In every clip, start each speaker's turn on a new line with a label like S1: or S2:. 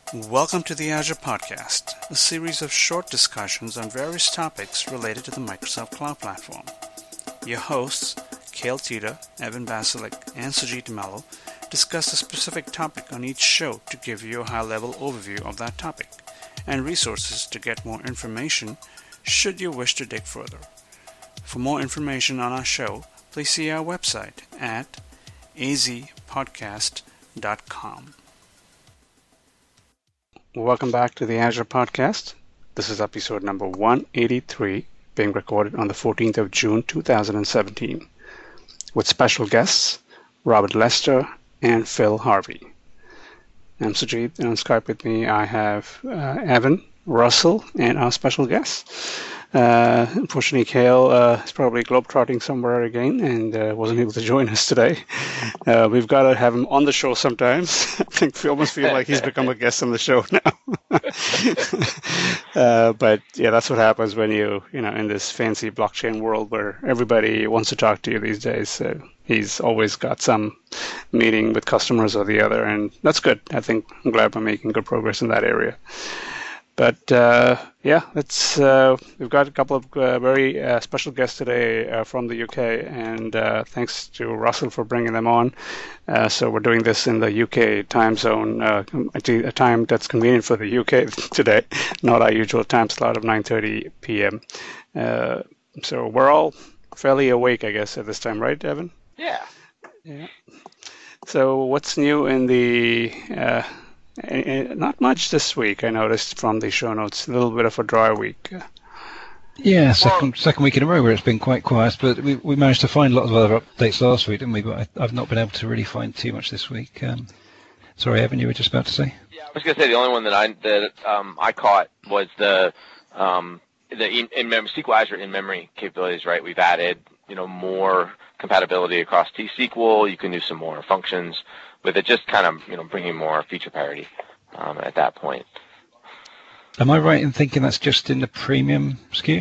S1: Welcome to the Azure Podcast, a series of short discussions on various topics related to the Microsoft Cloud Platform. Your hosts, Cale Tita, Evan Basilik, and Sujit Mello, discuss a specific topic on each show to give you a high-level overview of that topic, and resources to get more information should you wish to dig further. For more information on our show, please see our website at azpodcast.com. Welcome back to the Azure Podcast. This is episode number 183, being recorded on the 14th of June 2017, with special guests Robert Lester and Phil Harvey. I'm Sujit, and on Skype with me I have Evan, Russell, and our special guests. Unfortunately, Cale is probably globetrotting somewhere again and wasn't able to join us today. We've got to have him on the show sometimes. I think we almost feel like he's become a guest on the show now. But yeah, that's what happens when you in this fancy blockchain world where everybody wants to talk to you these days. So he's always got some meeting with customers or the other, and that's good. I'm glad we're making good progress in that area. But we've got a couple of very special guests today from the UK, and thanks to Russell for bringing them on. So we're doing this in the UK time zone, a time that's convenient for the UK today, not our usual time slot of 9:30 p.m. So we're all fairly awake, I guess, at this time, right, Evan?
S2: Yeah.
S1: So what's new in the... not much this week, I noticed from the show notes. A little bit of a dry week.
S3: Yeah, second week in a row where it's been quite quiet, but we managed to find lots of other updates last week, didn't we? But I've not been able to really find too much this week. Sorry, Evan, you were just about to say?
S2: Yeah, I was going to say the only one that I caught was the SQL Azure in-memory capabilities. Right, we've added more compatibility across T-SQL. You can do some more functions with it, just kind of bringing more feature parity at that point.
S3: Am I right in thinking that's just in the premium SKU?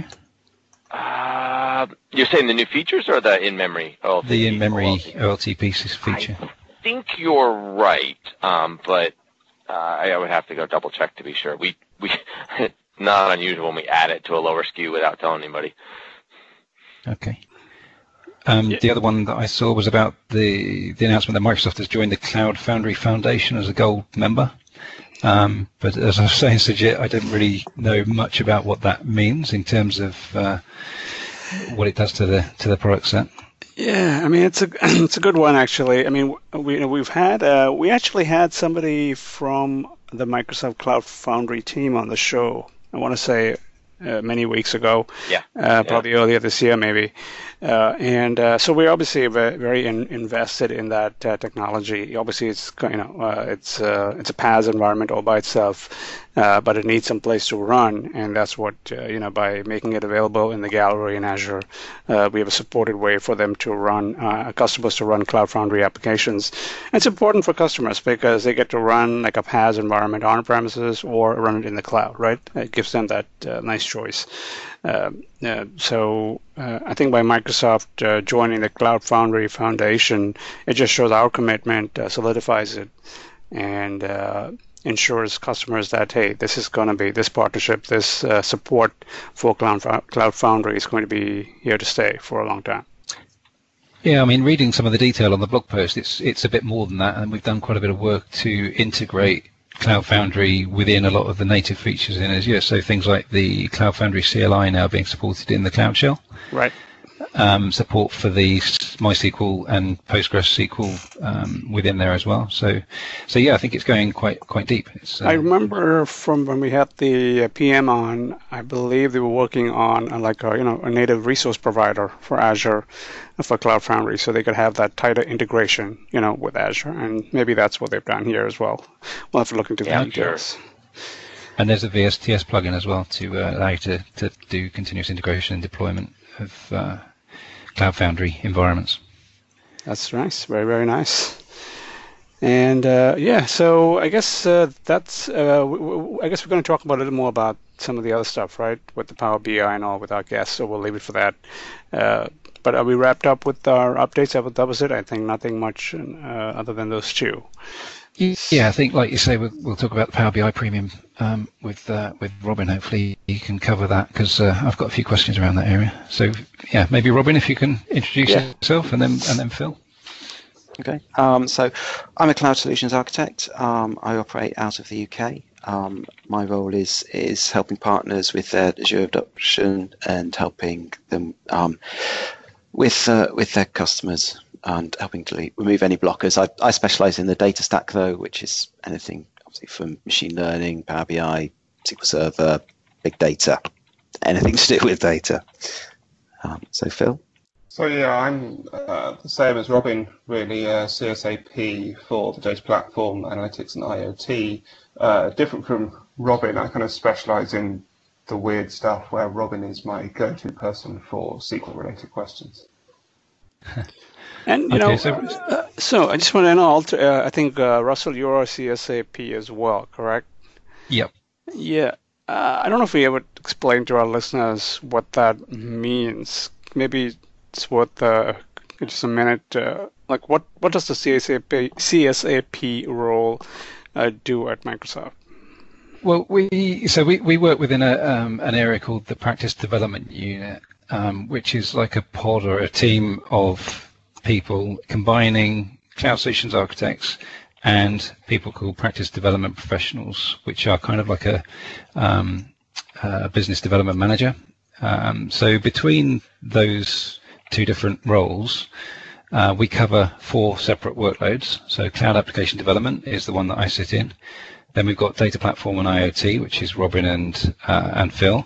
S2: You're saying the new features or the in-memory OLTP?
S3: The in-memory OLTP feature.
S2: I think you're right, but I would have to go double check to be sure. We not unusual when we add it to a lower SKU without telling anybody.
S3: Okay. The other one that I saw was about the announcement that Microsoft has joined the Cloud Foundry Foundation as a gold member. But as I was saying, Sujit, I didn't really know much about what that means in terms of what it does to the product set.
S1: Yeah, I mean it's a good one actually. I mean we actually had somebody from the Microsoft Cloud Foundry team on the show. I want to say many weeks ago. Probably earlier this year maybe. So we're obviously very invested in that technology. Obviously, it's it's a PaaS environment all by itself, but it needs some place to run, and that's what by making it available in the gallery in Azure, we have a supported way for them to run customers to run Cloud Foundry applications. And it's important for customers because they get to run like a PaaS environment on premises or run it in the cloud, right? It gives them that nice choice. So I think by Microsoft joining the Cloud Foundry Foundation, it just shows our commitment, solidifies it, and ensures customers that, hey, this is going to be, this partnership, this support for Cloud Foundry is going to be here to stay for a long time.
S3: Yeah, I mean, reading some of the detail on the blog post, it's a bit more than that, and we've done quite a bit of work to integrate Cloud Foundry within a lot of the native features in Azure. So things like the Cloud Foundry CLI now being supported in the Cloud Shell.
S1: Right.
S3: Support for the MySQL and PostgreSQL within there as well. So yeah, I think it's going quite deep.
S1: I remember from when we had the PM on, I believe they were working on a native resource provider for Azure for Cloud Foundry, so they could have that tighter integration, with Azure, and maybe that's what they've done here as well. We'll have to look into the details.
S2: Sure.
S3: And there's a VSTS plugin as well to allow you to do continuous integration and deployment of Cloud Foundry environments.
S1: That's nice, very, very nice. And so I guess that's. I guess we're going to talk about a little more about some of the other stuff, right, with the Power BI and all with our guests. So we'll leave it for that. But are we wrapped up with our updates? That was it. I think nothing much other than those two.
S3: Yeah, I think, like you say, we'll talk about the Power BI Premium with Robin. Hopefully, you can cover that because I've got a few questions around that area. So, yeah, maybe Robin, if you can introduce yourself, and then Phil.
S4: Okay. So, I'm a cloud solutions architect. I operate out of the UK. My role is helping partners with their Azure adoption and helping them with their customers and helping to remove any blockers. I specialize in the data stack, though, which is anything obviously from machine learning, Power BI, SQL Server, big data, anything to do with data. So Phil?
S5: So yeah, I'm the same as Robin, really, CSAP for the data platform, analytics and IoT. Different from Robin, I kind of specialize in the weird stuff where Robin is my go-to person for SQL-related questions.
S1: And, so I just want to know, I think, Russell, you're a CSAP as well, correct?
S3: Yep.
S1: Yeah. I don't know if we ever explain to our listeners what that means. Maybe it's worth just a minute. Like, what does the CSAP role do at Microsoft?
S3: Well, we work within an area called the Practice Development Unit, which is like a pod or a team of people combining cloud solutions architects and people called practice development professionals, which are kind of like a business development manager. So between those two different roles, we cover 4 separate workloads. So cloud application development is the one that I sit in. Then we've got data platform and IoT, which is Robin and Phil.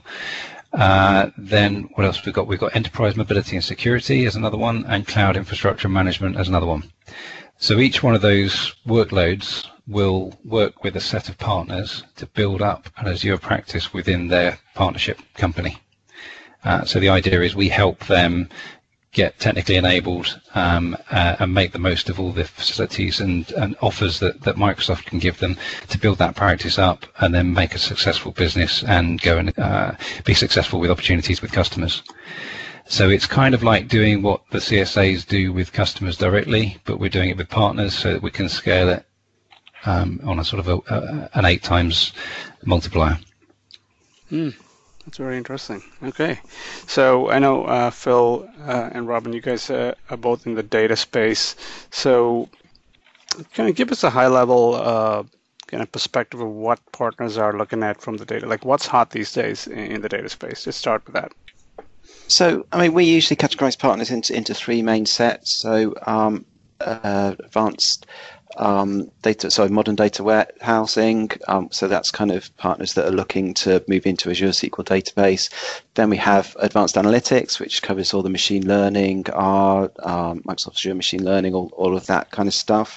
S3: Then what else we've got? We've got enterprise mobility and security as another one, and cloud infrastructure management as another one. So each one of those workloads will work with a set of partners to build up an Azure practice within their partnership company. So the idea is we help them get technically enabled and make the most of all the facilities and offers that Microsoft can give them to build that practice up and then make a successful business and go and be successful with opportunities with customers. So it's kind of like doing what the CSAs do with customers directly, but we're doing it with partners so that we can scale it on a sort of an 8 times multiplier.
S1: That's very interesting. Okay. So I know Phil and Robin, you guys are both in the data space. So can you give us a high-level kind of perspective of what partners are looking at from the data? Like what's hot these days in the data space? Just start with that.
S4: So, I mean, we usually categorize partners into 3 main sets. So advanced modern data warehousing. So that's kind of partners that are looking to move into Azure SQL database. Then we have advanced analytics, which covers all the machine learning, Microsoft Azure machine learning, all of that kind of stuff.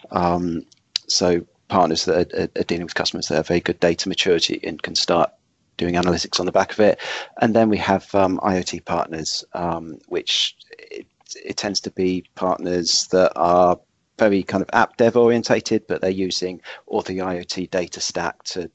S4: So partners that are dealing with customers that have very good data maturity and can start doing analytics on the back of it. And then we have IoT partners, which it tends to be partners that are very kind of app dev orientated, but they're using all the IoT data stack to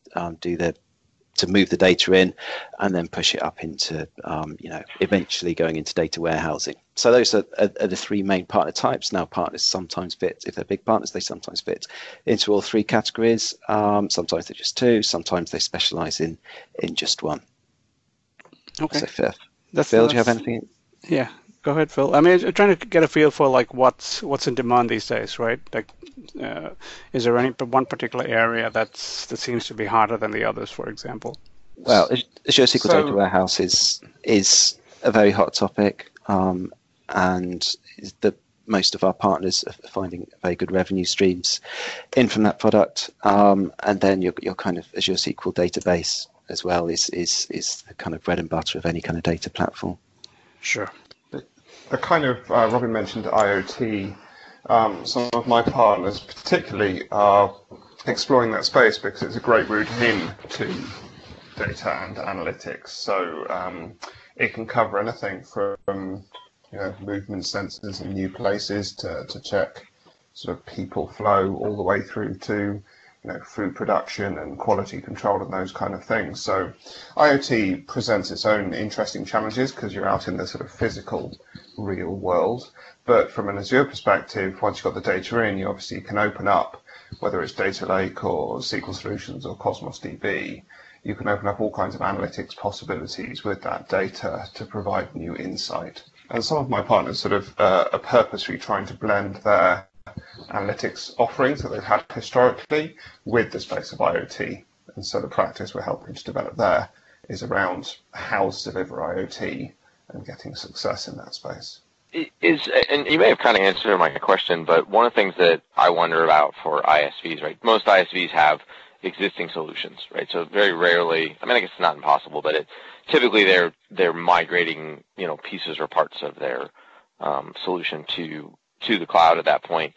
S4: move the data in and then push it up into eventually going into data warehousing. So those are the 3 main partner types. Now partners sometimes fit, if they're big partners, they sometimes fit into all 3 categories. Sometimes they're just 2. Sometimes they specialize in just one.
S1: Okay.
S4: So Phil, do you have anything?
S1: Yeah. Go ahead, Phil. I mean, I'm trying to get a feel for like what's in demand these days, right? Like, is there any one particular area that seems to be harder than the others, for example?
S4: Well, Azure SQL Data Warehouse is a very hot topic, and most of our partners are finding very good revenue streams in from that product. And then your kind of Azure SQL database as well is the kind of bread and butter of any kind of data platform.
S1: Sure.
S5: The kind of, Robin mentioned IoT, some of my partners particularly are exploring that space because it's a great route into data and analytics. So it can cover anything from movement sensors in new places to check sort of people flow all the way through to food production and quality control and those kind of things. So IoT presents its own interesting challenges because you're out in the sort of physical, real world. But from an Azure perspective, once you've got the data in, you obviously can open up, whether it's Data Lake or SQL Solutions or Cosmos DB, you can open up all kinds of analytics possibilities with that data to provide new insight. And some of my partners sort of are purposely trying to blend their analytics offerings that they've had historically with the space of IoT. And so the practice we're helping to develop there is around how to deliver IoT and getting success in that space.
S2: And you may have kind of answered my question, but one of the things that I wonder about for ISVs, right? Most ISVs have existing solutions, right? So very rarely, I guess it's not impossible, but typically they're migrating, pieces or parts of their solution to the cloud at that point.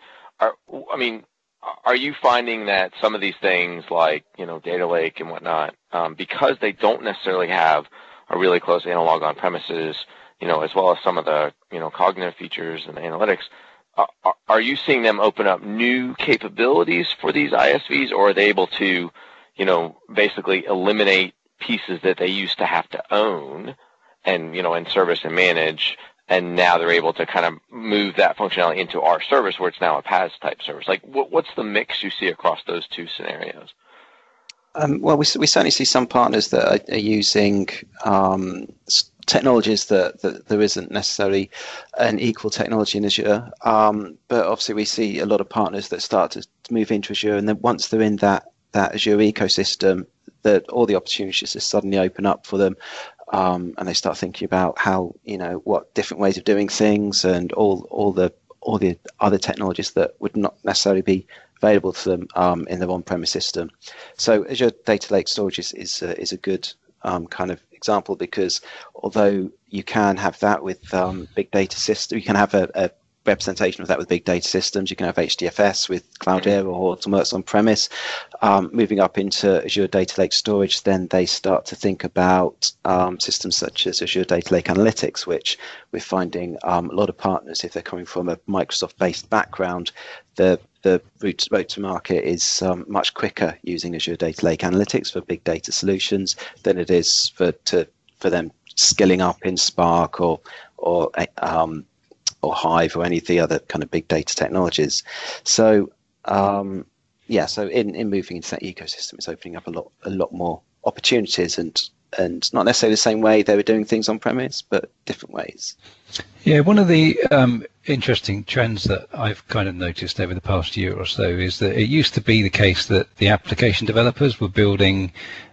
S2: Are you finding that some of these things like, Data Lake and whatnot, because they don't necessarily have a really close analog on premises, as well as some of the, cognitive features and analytics, are you seeing them open up new capabilities for these ISVs, or are they able to, basically eliminate pieces that they used to have to own and, and service and manage, and now they're able to kind of move that functionality into our service where it's now a PaaS type service? Like, what's the mix you see across those two scenarios?
S4: Well, we certainly see some partners that are using technologies that there isn't necessarily an equal technology in Azure. But obviously we see a lot of partners that start to move into Azure, and then once they're in that Azure ecosystem, that all the opportunities just suddenly open up for them. And they start thinking about how, what different ways of doing things and all the other technologies that would not necessarily be available to them in their on-premise system. So Azure Data Lake Storage is a good kind of example, because although you can have that with big data systems, you can have a representation of that with big data systems. You can have HDFS with Cloudera or Hortonworks on premise. Moving up into Azure Data Lake Storage, then they start to think about systems such as Azure Data Lake Analytics, which we're finding a lot of partners, if they're coming from a Microsoft-based background, the route to market is much quicker using Azure Data Lake Analytics for big data solutions than it is for them skilling up in Spark or Hive or any of the other kind of big data technologies. So so in moving into that ecosystem, it's opening up a lot more opportunities, and not necessarily the same way they were doing things on premise, but different ways.
S3: Yeah, one of the interesting trends that I've kind of noticed over the past year or so is that it used to be the case that the application developers were building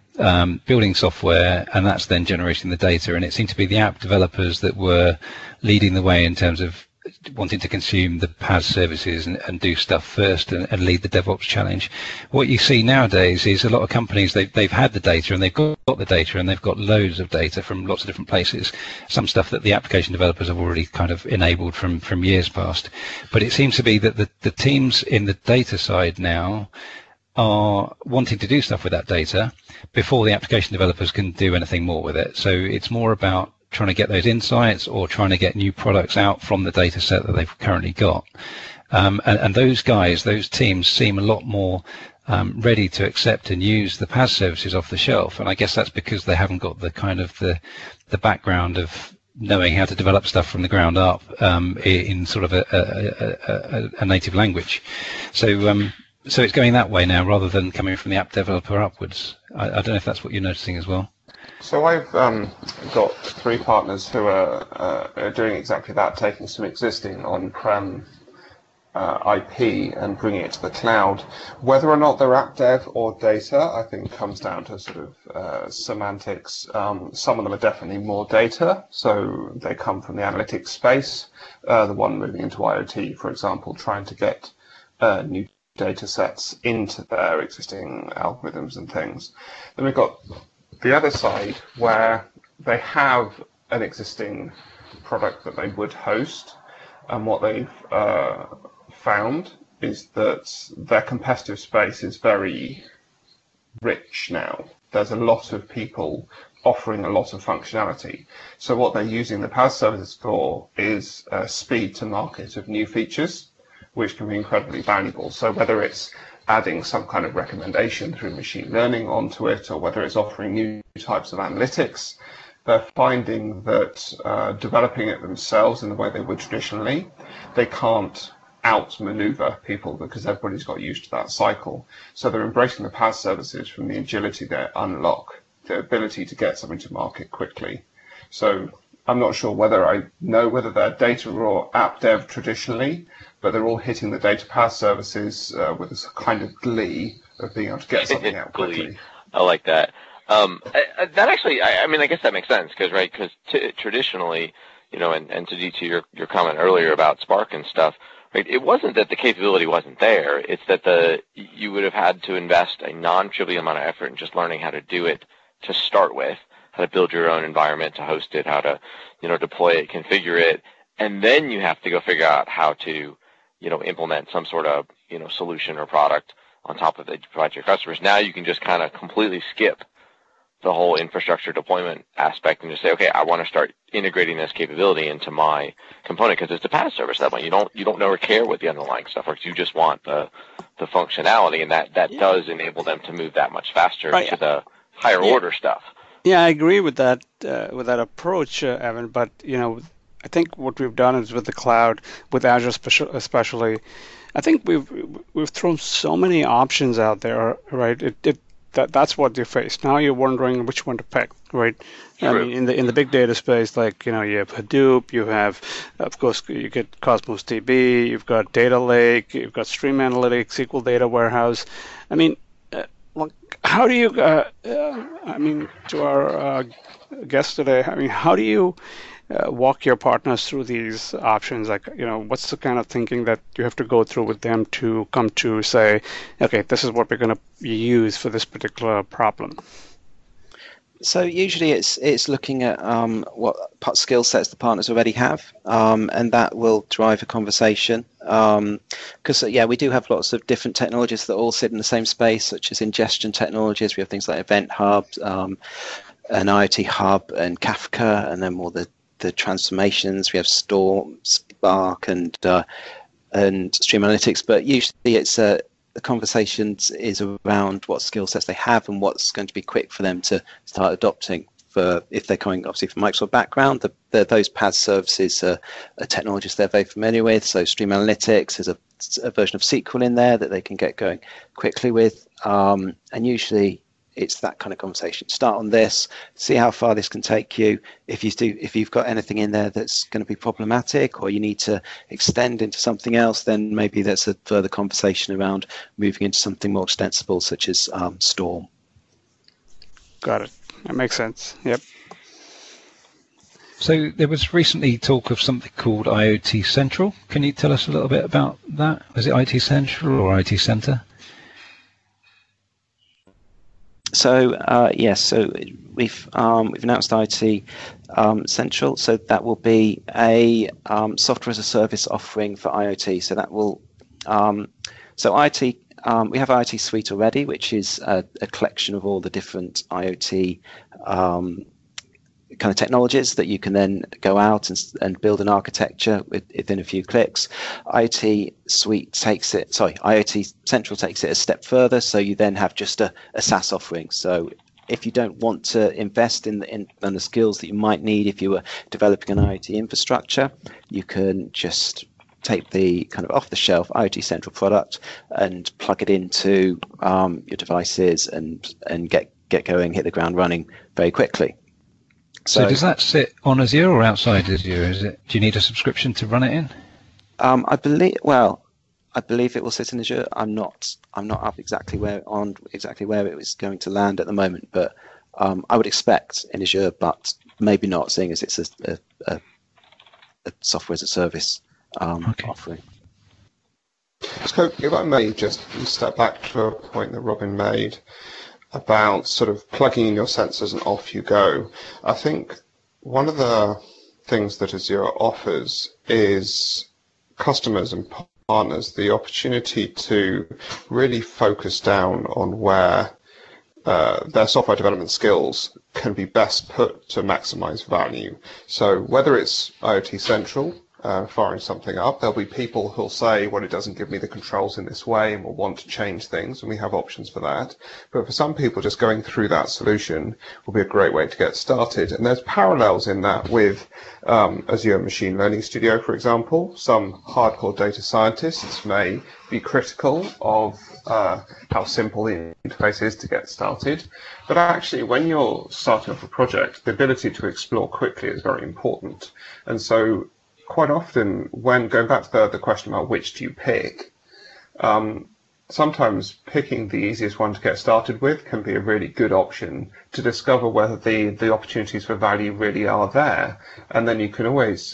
S3: software, and that's then generating the data, and it seemed to be the app developers that were leading the way in terms of wanting to consume the PaaS services and do stuff first and lead the DevOps challenge. What you see nowadays is a lot of companies, they've had the data and they've got the data and they've got loads of data from lots of different places, some stuff that the application developers have already kind of enabled from years past. But it seems to be that the teams in the data side now are wanting to do stuff with that data before the application developers can do anything more with it. So it's more about trying to get those insights or trying to get new products out from the data set that they've currently got. And those guys, those teams seem a lot more ready to accept and use the PaaS services off the shelf. And I guess that's because they haven't got the kind of the background of knowing how to develop stuff from the ground up in sort of a native language. So it's going that way now rather than coming from the app developer upwards. I don't know if that's what you're noticing as well.
S5: So I've got 3 partners who are doing exactly that, taking some existing on-prem IP and bringing it to the cloud. Whether or not they're app dev or data, I think comes down to sort of semantics. Some of them are definitely more data, so they come from the analytics space. The one moving into IoT, for example, trying to get new data sets into their existing algorithms and things. Then we've got the other side where they have an existing product that they would host, and what they've found is that their competitive space is very rich now. There's a lot of people offering a lot of functionality. So what they're using the PaaS services for is speed to market of new features, which can be incredibly valuable. So whether it's adding some kind of recommendation through machine learning onto it, or whether it's offering new types of analytics, they're finding that developing it themselves in the way they would traditionally, they can't outmaneuver people because everybody's got used to that cycle. So they're embracing the PaaS services from the agility they unlock, the ability to get something to market quickly. So I'm not sure whether I know whether they're data or app dev traditionally, but they're all hitting the data PaaS services with this kind of glee of being able to get something out quickly.
S2: I like that. That actually, I guess that makes sense because traditionally, and to your comment earlier about Spark and stuff, right? It wasn't that the capability wasn't there. It's that you would have had to invest a non-trivial amount of effort in just learning how to do it to start with, how to build your own environment to host it, how to, deploy it, configure it, and then you have to go figure out how to, implement some sort of, solution or product on top of it to provide to your customers. Now you can just kind of completely skip the whole infrastructure deployment aspect and just say, okay, I want to start integrating this capability into my component because it's a PaaS service that way. You don't know or care what the underlying stuff works. You just want the functionality, and that does enable them to move that much faster to the higher order stuff.
S1: Yeah, I agree with that approach, Evan. But I think what we've done is with the cloud, with Azure especially, I think we've thrown so many options out there, right? That's what you face. Now you're wondering which one to pick, right?
S2: True.
S1: I mean, in the big data space, you have Hadoop, you have, of course, you get Cosmos DB, you've got Data Lake, you've got Stream Analytics, SQL Data Warehouse. I mean, how do you? To our guest today, how do you walk your partners through these options? What's the kind of thinking that you have to go through with them to come to say, okay, this is what we're going to use for this particular problem?
S4: So usually it's looking at what skill sets the partners already have, and that will drive a conversation. Because we do have lots of different technologies that all sit in the same space, such as ingestion technologies. We have things like Event Hub, an IoT Hub, and Kafka, and then more the transformations. We have Storm, Spark, and Stream Analytics. But usually it's the conversation is around what skill sets they have and what's going to be quick for them to start adopting. If they're coming obviously from Microsoft background, those PaaS services are technologies they're very familiar with. So Stream Analytics is a version of SQL in there that they can get going quickly with, and usually it's that kind of conversation. Start on this, see how far this can take you. If you've got anything in there that's going to be problematic, or you need to extend into something else, then maybe that's a further conversation around moving into something more extensible, such as Storm.
S1: Got it. That makes sense. Yep.
S3: So there was recently talk of something called IoT Central. Can you tell us a little bit about that? Was it IT Central or IT Center?
S4: So yes, so we've announced IT Central. So that will be a software as a service offering for IoT. So that will IT. We have IoT Suite already, which is a collection of all the different IoT kind of technologies that you can then go out and build an architecture within a few clicks. IoT Central takes it a step further, so you then have just a SaaS offering. So if you don't want to invest in the skills that you might need if you were developing an IoT infrastructure, you can just take the kind of off-the-shelf IoT Central product and plug it into your devices and get going, hit the ground running very quickly.
S3: So does that sit on Azure or outside Azure? Do you need a subscription to run it in?
S4: I believe it will sit in Azure. I'm not up exactly where it was going to land at the moment, but I would expect in Azure, but maybe not, seeing as it's a software as a service offering.
S5: So if I may just step back to a point that Robin made about sort of plugging in your sensors and off you go. I think one of the things that Azure offers is customers and partners the opportunity to really focus down on where their software development skills can be best put to maximize value. So whether it's IoT Central, firing something up. There'll be people who'll say, well, it doesn't give me the controls in this way and will want to change things, and we have options for that. But for some people, just going through that solution will be a great way to get started. And there's parallels in that with Azure Machine Learning Studio, for example. Some hardcore data scientists may be critical of how simple the interface is to get started. But actually, when you're starting off a project, the ability to explore quickly is very important. And so quite often, when going back to the question about which do you pick, sometimes picking the easiest one to get started with can be a really good option to discover whether the opportunities for value really are there. And then you can always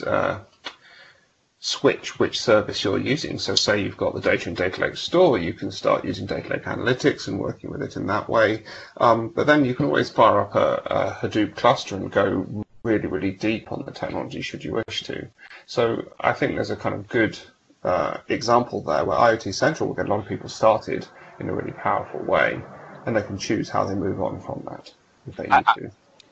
S5: switch which service you're using. So say you've got the data in Data Lake Store, you can start using Data Lake Analytics and working with it in that way. But then you can always fire up a Hadoop cluster and go really, really deep on the technology should you wish to. So I think there's a kind of good example there where IoT Central will get a lot of people started in a really powerful way, and they can choose how they move on from that if they need to.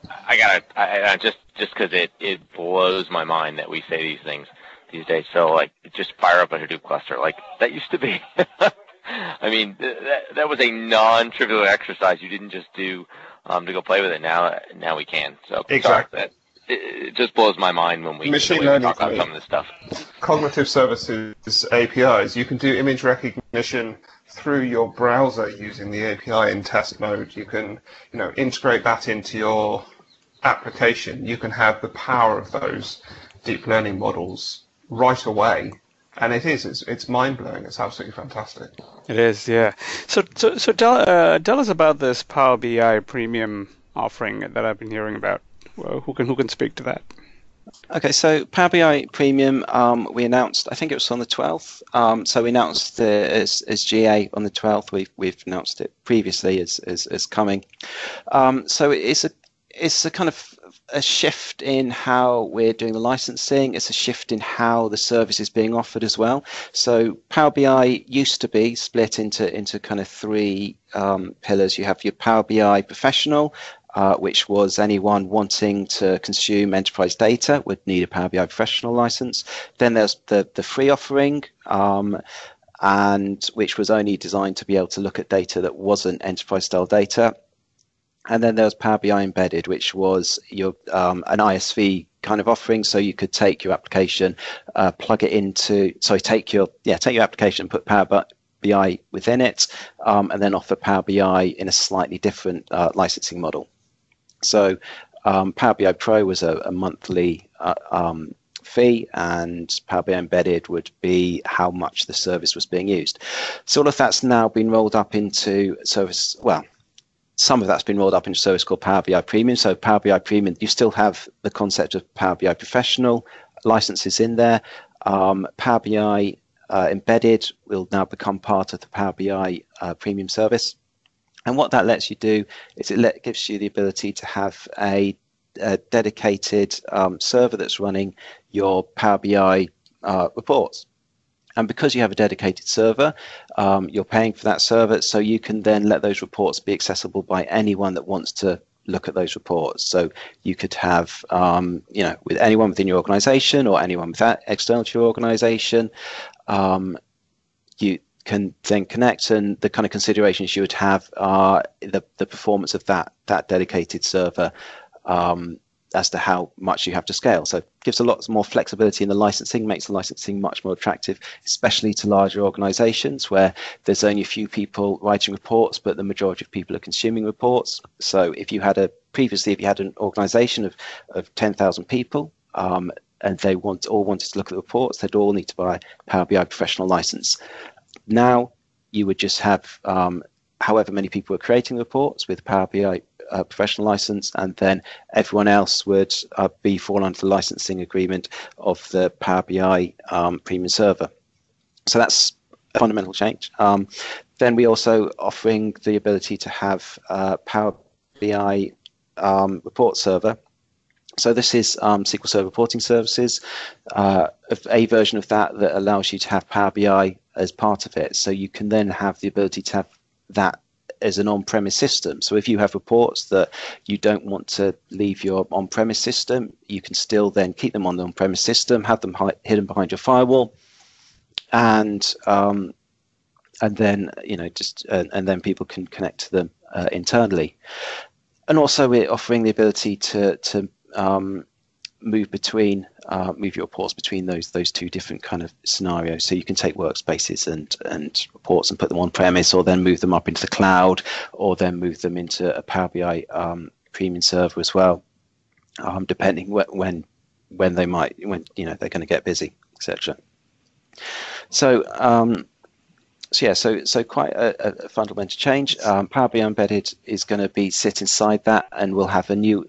S2: I just because it blows my mind that we say these things these days. So like, just fire up a Hadoop cluster. Like, that used to be, I mean, that was a non-trivial exercise you didn't just do to go play with it. Now we can. So
S5: exactly.
S2: It just blows my mind when we
S5: talk about
S2: some of this stuff.
S5: Cognitive Services APIs, you can do image recognition through your browser using the API in test mode. You can, integrate that into your application. You can have the power of those deep learning models right away. And it's mind-blowing. It's absolutely fantastic.
S1: It is, yeah. So tell us about this Power BI Premium offering that I've been hearing about. Well, who can speak to that?
S4: Okay, so Power BI Premium, we announced, I think it was on the 12th. So we announced as GA on the 12th. We've announced it previously as coming. So it's a kind of a shift in how we're doing the licensing. It's a shift in how the service is being offered as well. So Power BI used to be split into kind of three pillars. You have your Power BI Professional, which was anyone wanting to consume enterprise data would need a Power BI Professional license. Then there's the free offering, and which was only designed to be able to look at data that wasn't enterprise style data. And then there was Power BI Embedded, which was your an ISV kind of offering. So you could take your application, take your application, put Power BI within it, and then offer Power BI in a slightly different licensing model. So Power BI Pro was a monthly fee, and Power BI Embedded would be how much the service was being used. So all of that's now been rolled up into service. Well, some of that's been rolled up into a service called Power BI Premium. So Power BI Premium, you still have the concept of Power BI Professional licenses in there. Power BI Embedded will now become part of the Power BI Premium service. And what that lets you do is it gives you the ability to have a dedicated server that's running your Power BI reports. And because you have a dedicated server, you're paying for that server, so you can then let those reports be accessible by anyone that wants to look at those reports. So you could have, with anyone within your organization or anyone external to your organization, you can then connect, and the kind of considerations you would have are the performance of that dedicated server, as to how much you have to scale. So it gives a lot more flexibility in the licensing, makes the licensing much more attractive, especially to larger organizations where there's only a few people writing reports, but the majority of people are consuming reports. So if you had an organization of 10,000 people, and they all wanted to look at the reports, they'd all need to buy Power BI Professional license. Now you would just have however many people are creating reports with Power BI Professional license, and then everyone else would fall under the licensing agreement of the Power BI Premium server. So that's a fundamental change. Then we also offering the ability to have Power BI report server. So this is SQL Server reporting services, a version of that allows you to have Power BI as part of it. So you can then have the ability to have that as an on-premise system. So if you have reports that you don't want to leave your on-premise system, you can still then keep them on the on-premise system, have them hidden behind your firewall, and then and then people can connect to them internally. And also we're offering the ability to move your reports between those two different kind of scenarios. So you can take workspaces and reports and put them on premise, or then move them up into the cloud, or then move them into a Power BI premium server as well, depending when they're going to get busy, etc. So quite a fundamental change. Power BI Embedded is going to sit inside that, and we'll have a new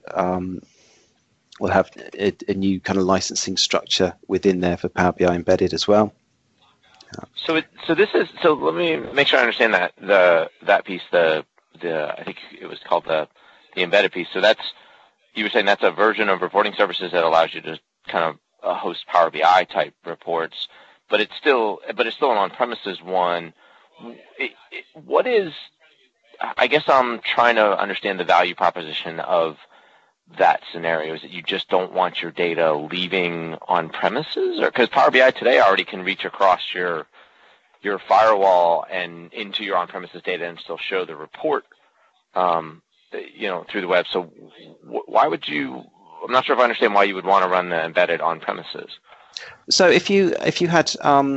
S4: kind of licensing structure within there for Power BI Embedded as well.
S2: So let me make sure I understand that piece. I think it was called the embedded piece. So you were saying that's a version of reporting services that allows you to kind of host Power BI type reports, but it's still an on-premises one. What is? I guess I'm trying to understand the value proposition of that scenario. Is that you just don't want your data leaving on premises, or because Power BI today already can reach across your firewall and into your on-premises data and still show the report, through the web. So why would you? I'm not sure if I understand why you would want to run the embedded on premises. So
S4: if you had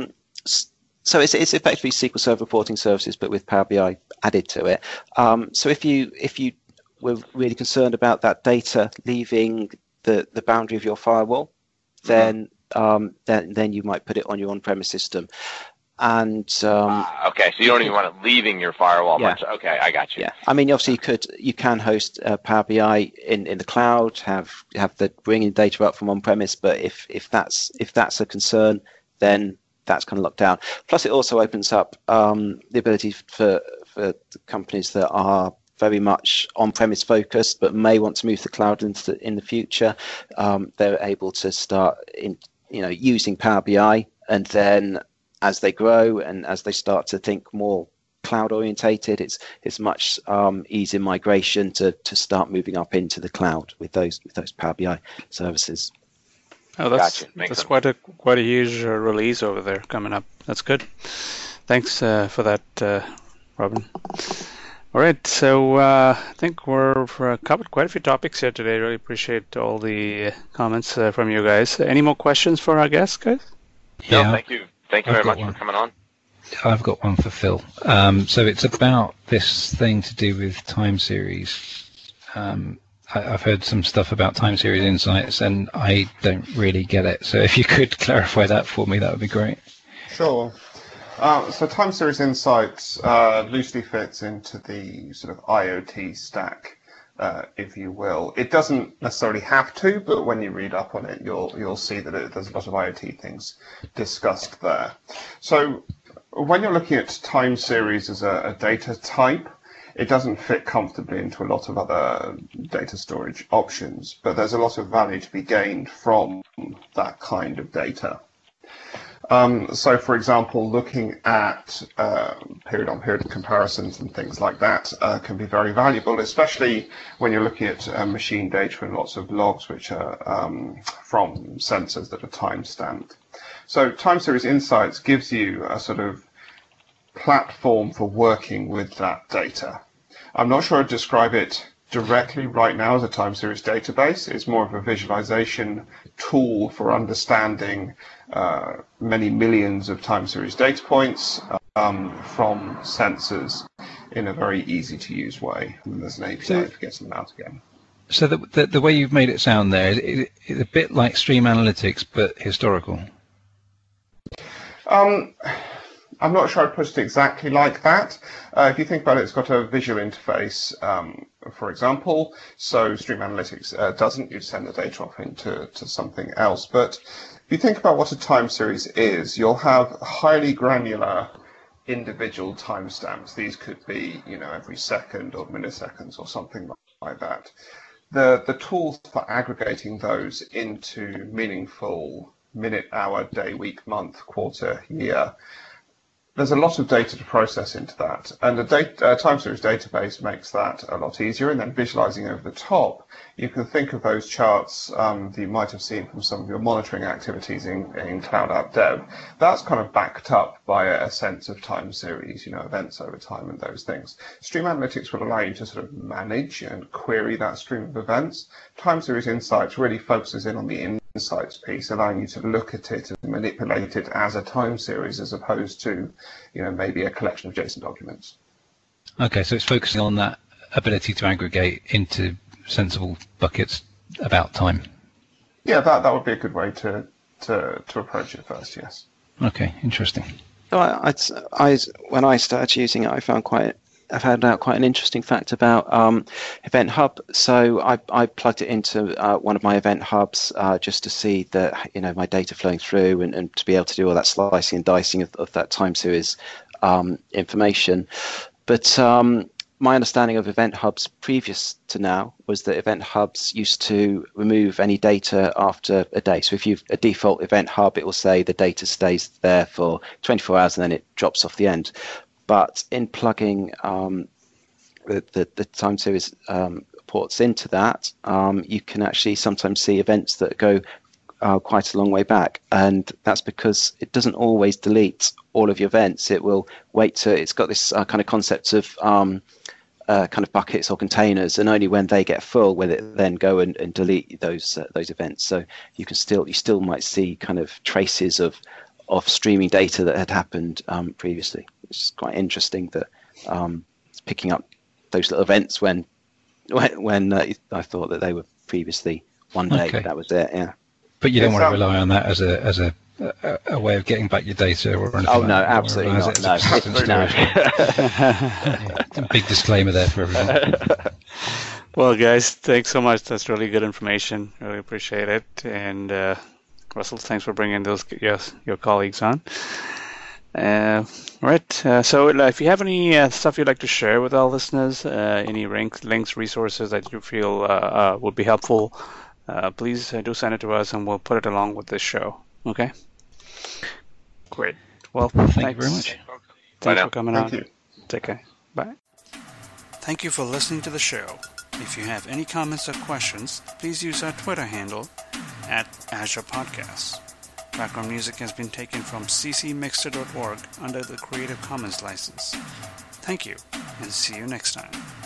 S4: so it's effectively SQL Server reporting services, but with Power BI added to it. So if you were really concerned about that data leaving the boundary of your firewall, then you might put it on your on-premise system. And
S2: okay, so you don't even want it leaving your firewall.
S4: Yeah.
S2: Okay, I got you.
S4: Yeah, I mean, obviously you can host Power BI in the cloud, have the bringing data up from on-premise, but if that's a concern, then that's kind of locked down. Plus, it also opens up the ability for the companies that are very much on-premise focused, but may want to move to the cloud in the future. They're able to start using Power BI, and then as they grow and as they start to think more cloud orientated, it's much easier migration to start moving up into the cloud with those Power BI services.
S1: Oh, that's quite a huge release over there coming up. That's good. Thanks for that, Robin. All right, so I think we've covered quite a few topics here today. Really appreciate all the comments from you guys. Any more questions for our guests, guys?
S2: Yeah. No, thank you. Thank you very much for coming on.
S3: I've got one for Phil. So it's about this thing to do with time series. I've heard some stuff about time series insights, and I don't really get it. So if you could clarify that for me, that would be great.
S5: Sure. So time series insights loosely fits into the sort of IoT stack, if you will. It doesn't necessarily have to, but when you read up on it, you'll see that there's a lot of IoT things discussed there. So when you're looking at time series as a data type, it doesn't fit comfortably into a lot of other data storage options, but there's a lot of value to be gained from that kind of data. So, for example, looking at period-on-period comparisons and things like that can be very valuable, especially when you're looking at machine data and lots of logs which are from sensors that are time-stamped. So time series insights gives you a sort of platform for working with that data. I'm not sure I'd describe it directly right now as a time series database. It's more of a visualization tool for understanding many millions of time series data points from sensors in a very easy to use way. And there's an API for getting them out again.
S3: So the way you've made it sound there is a bit like Stream Analytics, but historical.
S5: I'm not sure I'd put it exactly like that. If you think about it, it's got a visual interface, for example. So Stream Analytics doesn't. You send the data off into something else. But if you think about what a time series is, you'll have highly granular individual timestamps. These could be, every second or milliseconds or something like that. The tools for aggregating those into meaningful minute, hour, day, week, month, quarter, year, there's a lot of data to process into that, and a time series database makes that a lot easier. And then visualizing over the top, you can think of those charts that you might have seen from some of your monitoring activities in Cloud App Dev. That's kind of backed up by a sense of time series, events over time and those things. Stream Analytics will allow you to sort of manage and query that stream of events. Time Series Insights really focuses in on the insights piece, allowing you to look at it and manipulate it as a time series as opposed to, maybe a collection of JSON documents.
S3: Okay, so it's focusing on that ability to aggregate into sensible buckets about time.
S5: Yeah, that would be a good way to approach it first, yes.
S3: Okay, interesting.
S4: So when I started using it, I found out quite an interesting fact about Event Hub. So I plugged it into one of my Event Hubs just to see that my data flowing through and to be able to do all that slicing and dicing of that time series information. But my understanding of Event Hubs previous to now was that Event Hubs used to remove any data after a day. So if you've a default Event Hub, it will say the data stays there for 24 hours and then it drops off the end. But in plugging the time series ports into that, you can actually sometimes see events that go quite a long way back. And that's because it doesn't always delete all of your events. It will wait to, it's got this kind of concept of kind of buckets or containers, and only when they get full will it then go and delete those events. So you still might see kind of traces of streaming data that had happened previously. It's quite interesting that it's picking up those little events when I thought that they were previously one day.
S3: Okay.
S4: That was it. Yeah.
S3: But you don't want to rely on that as a way of getting back your data or anything.
S4: Oh no, absolutely not. No.
S3: A big disclaimer there for everyone.
S1: Well, guys, thanks so much. That's really good information. Really appreciate it. And Russell, thanks for bringing your colleagues on. Right. So if you have any stuff you'd like to share with our listeners, any links, resources that you feel would be helpful, please do send it to us and we'll put it along with this show. Okay? Great. Well, thank you very much. Thanks for coming on. Take care. Bye. Thank you for listening to the show. If you have any comments or questions, please use our Twitter handle @AzurePodcasts. Background music has been taken from ccmixter.org under the Creative Commons license. Thank you, and see you next time.